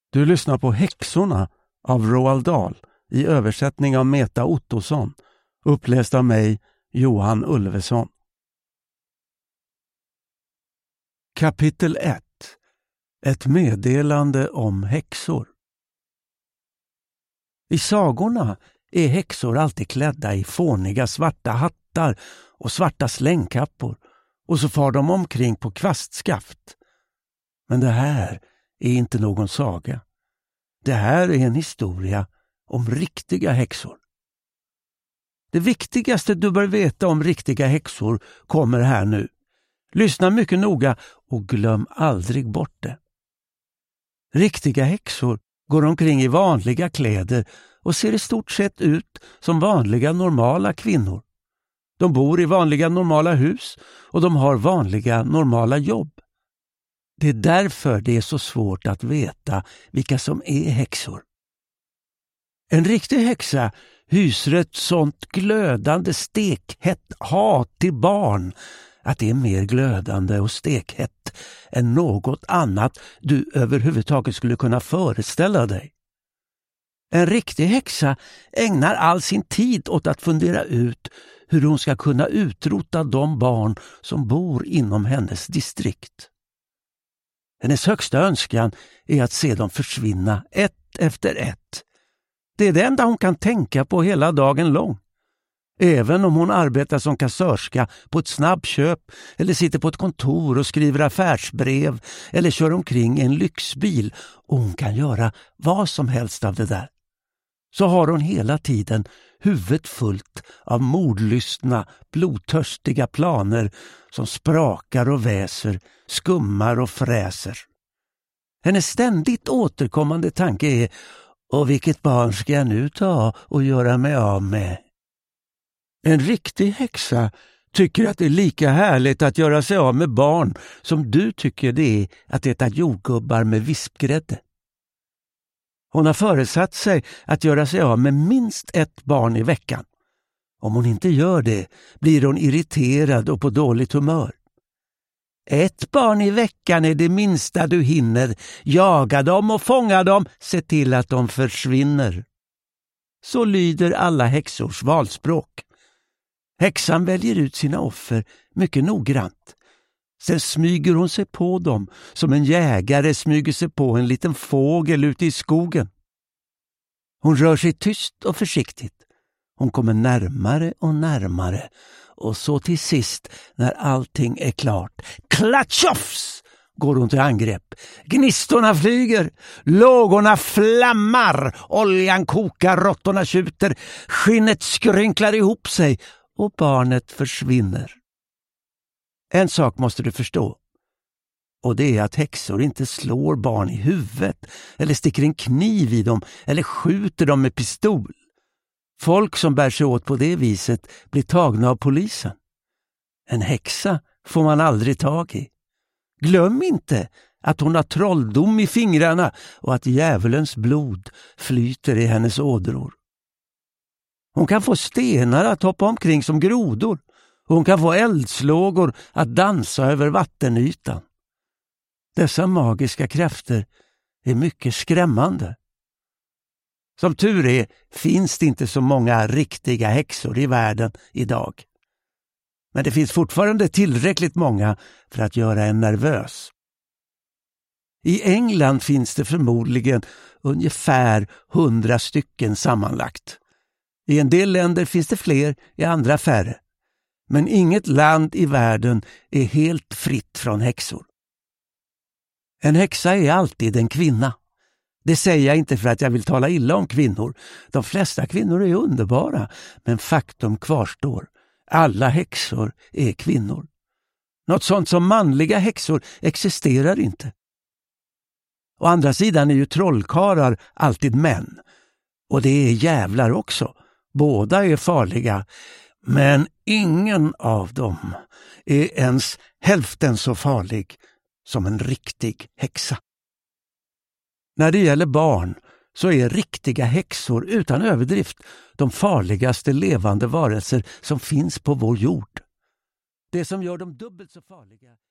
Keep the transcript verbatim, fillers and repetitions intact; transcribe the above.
Du lyssnar på Häxorna av Roald Dahl i översättning av Meta Ottosson, uppläst av mig, Johan Ulveson. Kapitel ett. Ett meddelande om häxor. I sagorna är häxor alltid klädda i fåniga svarta hattar och svarta slängkappor, och så far de omkring på kvastskaft. Men det här är inte någon saga. Det här är en historia om riktiga häxor. Det viktigaste du bör veta om riktiga häxor kommer här nu. Lyssna mycket noga och glöm aldrig bort det. Riktiga häxor går omkring i vanliga kläder och ser i stort sett ut som vanliga normala kvinnor. De bor i vanliga normala hus och de har vanliga normala jobb. Det är därför det är så svårt att veta vilka som är häxor. En riktig häxa hyser ett sånt glödande stekhett hat till barn att det är mer glödande och stekhett än något annat du överhuvudtaget skulle kunna föreställa dig. En riktig häxa ägnar all sin tid åt att fundera ut hur hon ska kunna utrota de barn som bor inom hennes distrikt. Hennes högsta önskan är att se dem försvinna ett efter ett. Det är det enda hon kan tänka på hela dagen lång. Även om hon arbetar som kassörska på ett snabbköp eller sitter på ett kontor och skriver affärsbrev eller kör omkring i en lyxbil, och hon kan göra vad som helst av det där, så har hon hela tiden huvudet fullt av mordlystna, blodtörstiga planer som sprakar och väser, skummar och fräser. Hennes ständigt återkommande tanke är: och vilket barn ska jag nu ta och göra mig av med? En riktig häxa tycker att det är lika härligt att göra sig av med barn som du tycker det är att äta jordgubbar med vispgrädde. Hon har föresatt sig att göra sig av med minst ett barn i veckan. Om hon inte gör det blir hon irriterad och på dåligt humör. Ett barn i veckan är det minsta du hinner. Jaga dem och fånga dem. Se till att de försvinner. Så lyder alla häxors valspråk. Häxan väljer ut sina offer mycket noggrant. Sen smyger hon sig på dem som en jägare smyger sig på en liten fågel ute i skogen. Hon rör sig tyst och försiktigt. Hon kommer närmare och närmare. Och så till sist, när allting är klart, klatschofs, går hon till angrepp. Gnistorna flyger, lågorna flammar, oljan kokar, råttorna tjuter, skinnet skrynklar ihop sig och barnet försvinner. En sak måste du förstå, och det är att häxor inte slår barn i huvudet eller sticker en kniv i dem eller skjuter dem med pistol. Folk som bär sig åt på det viset blir tagna av polisen. En häxa får man aldrig tag i. Glöm inte att hon har trolldom i fingrarna och att djävulens blod flyter i hennes ådror. Hon kan få stenar att hoppa omkring som grodor. Hon kan få eldslågor att dansa över vattenytan. Dessa magiska krafter är mycket skrämmande. Som tur är finns det inte så många riktiga häxor i världen idag. Men det finns fortfarande tillräckligt många för att göra en nervös. I England finns det förmodligen ungefär hundra stycken sammanlagt. I en del länder finns det fler, i andra färre. Men inget land i världen är helt fritt från häxor. En häxa är alltid en kvinna. Det säger jag inte för att jag vill tala illa om kvinnor. De flesta kvinnor är underbara, men faktum kvarstår. Alla häxor är kvinnor. Något sånt som manliga häxor existerar inte. Å andra sidan är ju trollkarlar alltid män. Och det är jävlar också. Båda är farliga. Men ingen av dem är ens hälften så farlig som en riktig häxa. När det gäller barn så är riktiga häxor utan överdrift de farligaste levande varelser som finns på vår jord. Det som gör dem dubbelt så farliga